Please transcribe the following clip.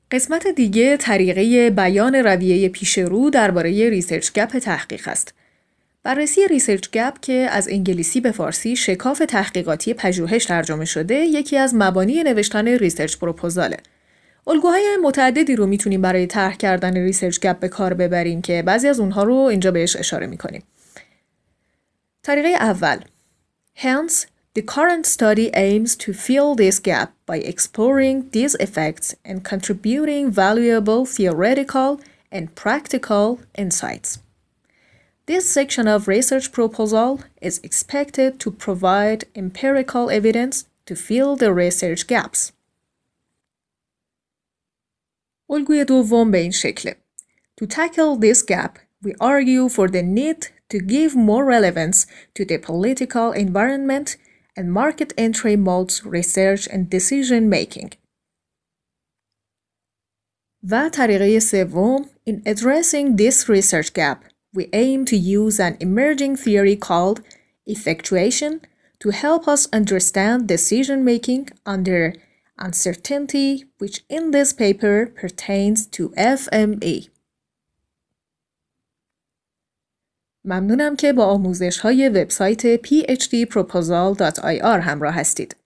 قسمت دیگه طریقه بیان رویه پیشرو درباره ریسرچ گپ تحقیق است. بررسی ریسرچ گپ که از انگلیسی به فارسی شکاف تحقیقاتی پژوهش ترجمه شده، یکی از مبانی نوشتن ریسرچ پروپوزاله. الگوهای متعددی رو میتونیم برای طرح کردن ریسرچ گپ به کار ببریم که بعضی از اونها رو اینجا بهش اشاره میکنیم. طریقه اول: Hence, the current study aims to fill this gap by exploring these effects and contributing valuable theoretical and practical insights. This section of research proposal is expected to provide empirical evidence to fill the research gaps. الگوی دوم به این شکله: To tackle this gap, we argue for the need to give more relevance to the political environment and market entry modes research and decision making. و طریقه سوم: In addressing this research gap, we aim to use an emerging theory called effectuation to help us understand decision making under uncertainty, which in this paper pertains to FME. ممنونم که با آموزش‌های وبسایت phdproposal.ir همراه هستید.